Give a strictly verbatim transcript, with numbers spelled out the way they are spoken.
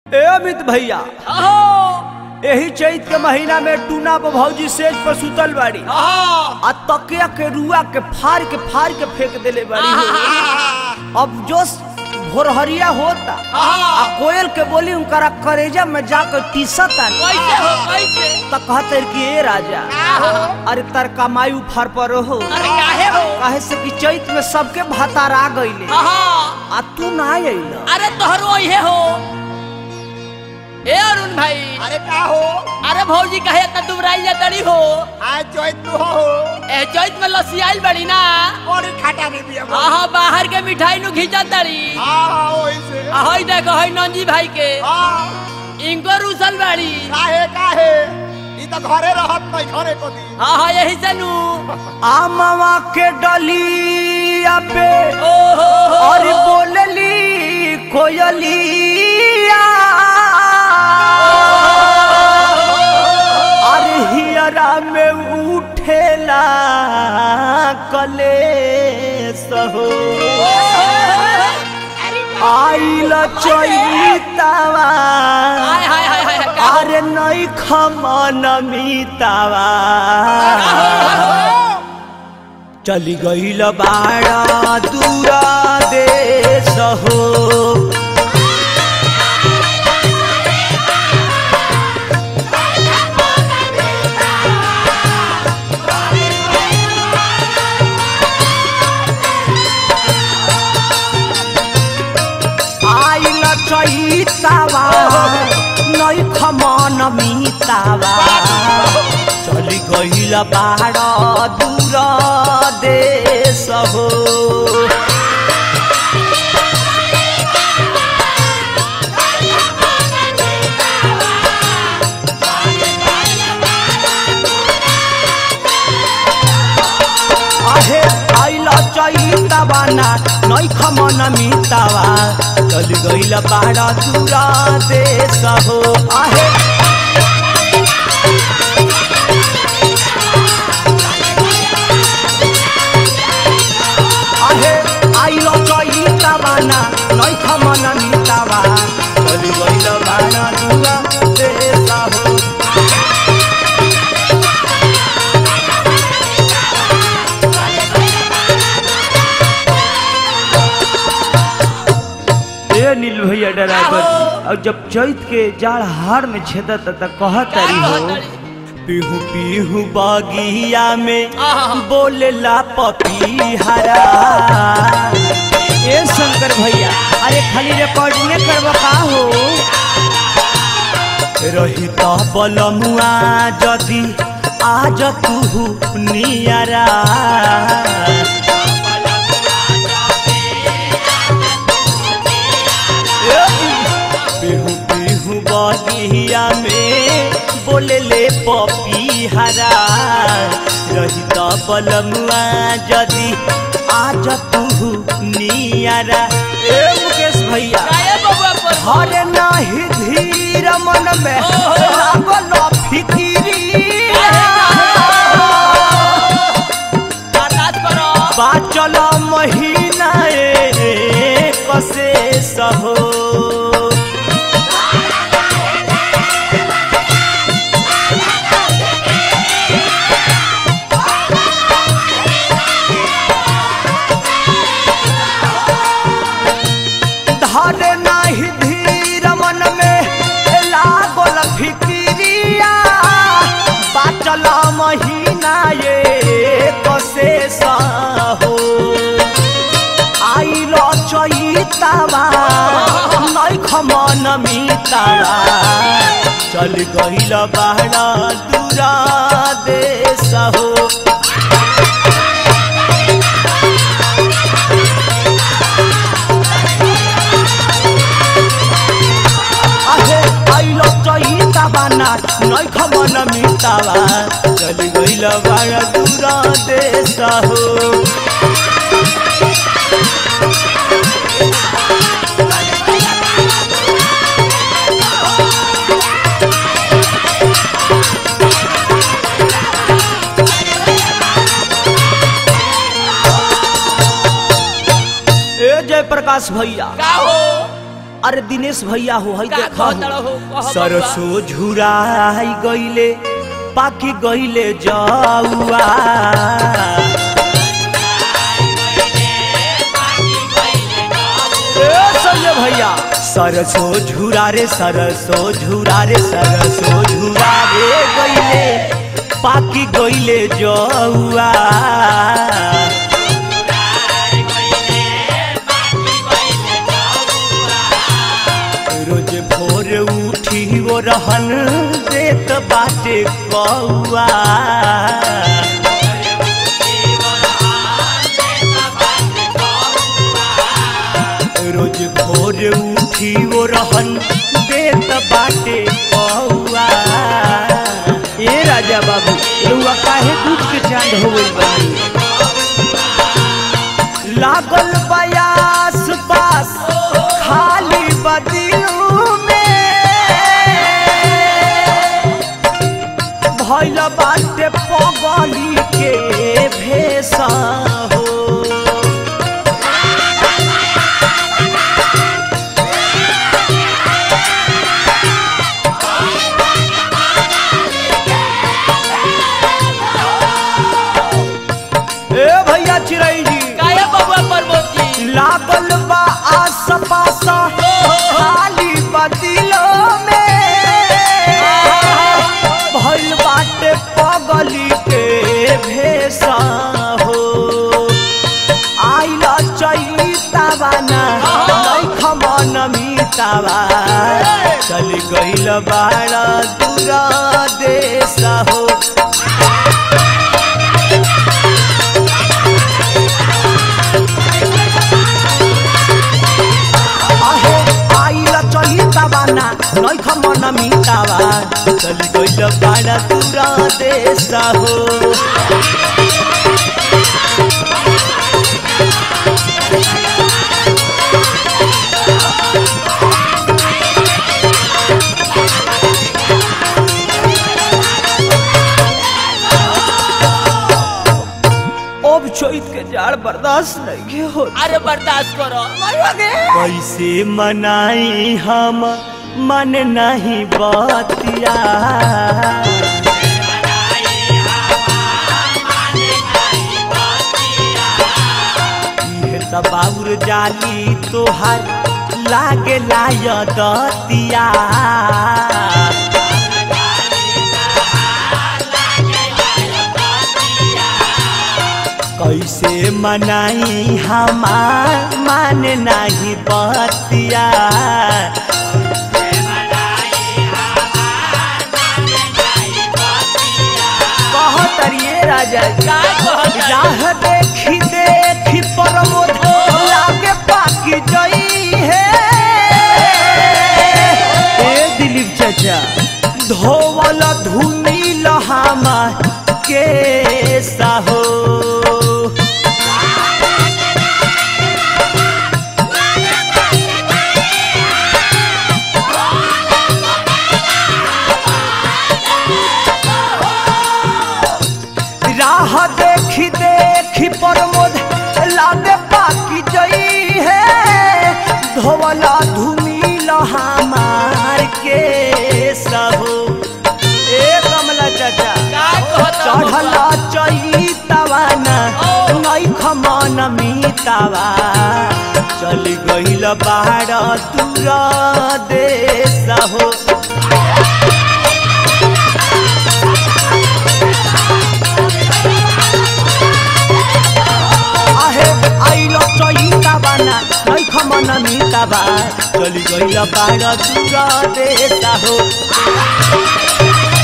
ए अमित भैया यही चैत के महीना में टूना भौजी सेज पर सुतल बाड़ी आ तकिया के रुआ के फाड़ के फाड़ के फेंक देले बाड़ी। अब जो भोरहरिया होता आ कोयल के बोली उनकरा करेजा में जाकर टीसता तो कहते कि ए राजा अरे तर कमाई उफार पर हो काहे से कि चैत में सबके भातार आ गईले आ तू ना आइला। अरे तोहरो इहे हो ए अरुण भाई। अरे का हो? अरे भौजी कहे इतना दुबराई जातड़ी हो आज चैत तू हो ए चैत में लस्सी आइल बड़ी ना और खाटा नहीं पिया। हां बाहर के मिठाई नु घिचा तड़ी। हां हां ओइसे हई देखो हई नंजी भाई के हां इनको रुसल बाड़ी। काहे काहे ई तो घरे रहत नहीं घरे को दी। हां हां यही से नु आमवा के डलिया पे और बोलली कोयलिया अरे हियरा में उठेला कलेश हो आइल चैतावा अरे नई खमन मीतावा चली गईल बाड़ा दूरा देश हो आइल चैतावा नई खमन मीतावा चली गईल बाड़ा दूरा देश हो आहे आइल चैतावा ना नई खमन मीतावा चली गईल बाड़ा दूरा देश हो। आहे आहे आइल चैतावा ना नई खमन मीतावा चली गईल बाड़ा दूरा देश हो। नील भैया ड्राइवर और जब चैत के जाड़ हार में छेदत त कहत रही हो पीहू पीहू बागिया में बोलेला पपीहरा। ए शंकर भैया अरे खाली रिकॉर्डिंग करवा का हो रही तो बलमुआ जदी आज तू नियारा बिहू बिहू बगिया में बोले ले पपीहरा रही तो बलमुआ जदी आज तू नियारा। ए मुकेश भैया हरे नाही धीर मन में लागल फिकिरिया बाचल महीना कसे सहो धरे नाही धीर मन में लागल फिकिरिया बाचल महीना ये कसे सहो आइल चैतावा नई खमन मीतावा चल गईल बाड़ा दूरा देश हो। आहे आइल चैतावा ना नई खमन मीतावा चल गईल बाड़ा दूरा देश हो। जय प्रकाश भैया अरे दिनेश भैया हो है का देखा कहतड़ हो, कह सरसो झुराई गईले पाकी गईले जाऊआ ए संजय भैया सरसो झुरा रे सरसो झुरा रे सरसो झुरा रे गईले पाकी गईले जाऊआ रोज भोर उठी वो रहन देत बाटे कौआ रोज भोर उठी वो रहन देत बाटे कौआ। ए राजा बाबू रुआ काहे दूध के चांद हो गइल बानी लागल बयास पास खाली बदिलू में भइल बाटे पगली के भेसा हो ए भैया चिरई जी काया बबुआ परमोती लागल बा आस पास खाली बदिलो में भइल बाटे पगली के भेसा हो आइला चैतावा ना खमन मीतावा चल गइल बाड़ा दूरा देसा हो ना नई खमन मीतावा चली गइल बाड़ा दूरा देसा हो अब चैत के जाड़ बर्दाश्त नहीं हो अरे बर्दाश्त करो कैसे मनाई हम मन नहीं बतिया बाबूर जाली तोहर लागे लाय दतिया कैसे मनाई हमार मन नहीं बतिया कहतरिए राजा राह देखी देखी प्रमोद लागे पाकी जई है ए दिलीप चाचा धोवल धुनी लहामा के साहो राह देखी देखी प्रमोद लागे पाकी जई है धोवला धुमी लहामार के सहो ए कमला चाचा चढ़ला चैतावा ना नई खमन मीतावा चल गइल बाड़ा दूरा देसा हो खमन मीतावा चली गइल बाड़ा दूरा देसा हो।